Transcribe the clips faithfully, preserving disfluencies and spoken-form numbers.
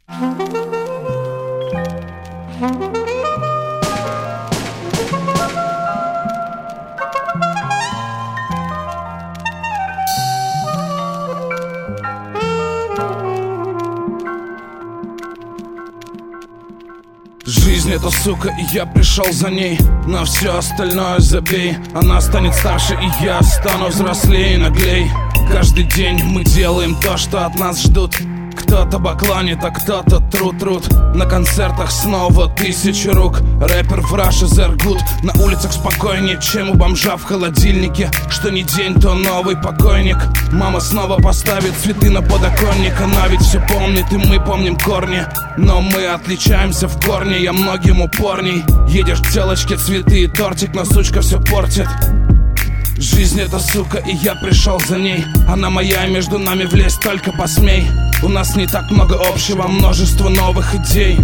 Жизнь это сука, и я пришел за ней. На все остальное забей. Она станет старше, и я стану взрослее и наглей. Каждый день мы делаем то, что от нас ждут. Кто-то бакланит, а кто-то труд-труд. На концертах снова тысячи рук. Рэпер в Russia Zergood. На улицах спокойнее, чем у бомжа в холодильнике. Что ни день, то новый покойник. Мама снова поставит цветы на подоконник. Она ведь все помнит, и мы помним корни. Но мы отличаемся в корне, я многим упорней. Едешь к телочке, цветы и тортик, но сучка все портит. Жизнь это сука, и я пришел за ней. Она моя, и между нами влезть только посмей. У нас не так много общего, множество новых идей.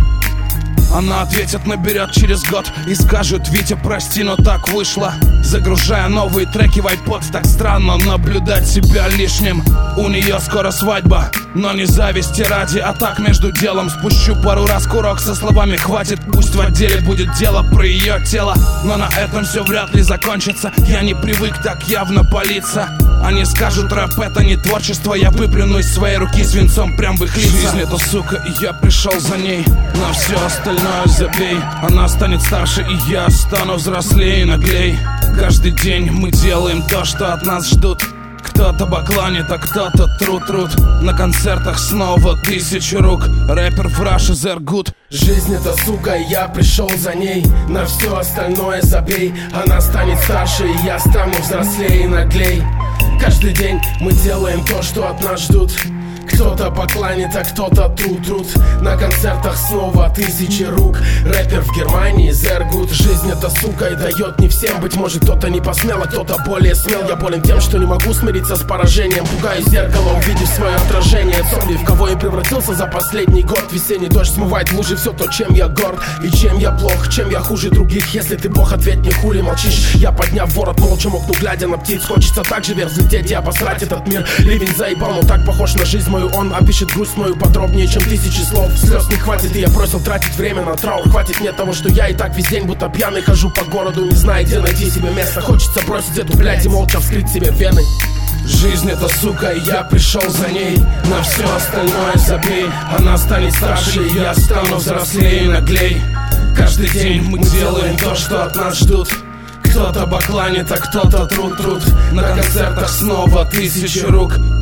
Она ответит, наберет через год и скажет: Витя, прости, но так вышло. Загружая новые треки в iPod, так странно наблюдать себя лишним. У нее скоро свадьба, но не зависти ради, а так между делом. Спущу пару раз курок со словами «хватит». Пусть в отделе будет дело про ее тело, но на этом все вряд ли закончится. Я не привык так явно палиться. Они скажут: рэп это не творчество. Я выплюну из своей руки свинцом прям в их лица. Жизнь это сука, и я пришел за ней. На все остальное забей. Она станет старше, и я стану взрослее и наглей. Каждый день мы делаем то, что от нас ждут. Кто-то бакланит, а кто-то труд-труд. На концертах снова тысячи рук. Рэпер в Russia Zergood. Жизнь это сука, и я пришел за ней. На все остальное забей. Она станет старше, и я стану взрослее и наглей. Каждый день мы делаем то, что от нас ждут. Кто-то покланит, а кто-то труд-труд. На концертах снова тысячи рук. Рэпер в Германии Zergood. Жизнь это сука и дает не всем. Быть может кто-то не посмел, а кто-то более смел. Я болен тем, что не могу смириться с поражением. Пугаюсь зеркала, увидев свое отражение. Зомби, в кого я превратился за последний год. Весенний дождь смывает лужи, все то, чем я горд. И чем я плох, чем я хуже других. Если ты бог, ответь мне, хули молчишь. Я, подняв ворот, молча мокну, глядя на птиц. Хочется так же вверх взлететь и обосрать этот мир. Ливень заебал, но так похож на жизнь мою. Он опишет грусть мою подробнее, чем тысячи слов. Слез не хватит, и я бросил тратить время на траур. Хватит мне того, что я и так весь день будто пьяный хожу по городу, не зная, где найти себе место. Хочется бросить эту блядь и молча вскрыть себе вены. Жизнь это сука, и я пришел за ней. На все остальное забей. Она станет старше, и я стану взрослее и наглей. Каждый день мы делаем то, что от нас ждут. Кто-то бакланит, а кто-то труд-труд. На концертах снова тысячи рук.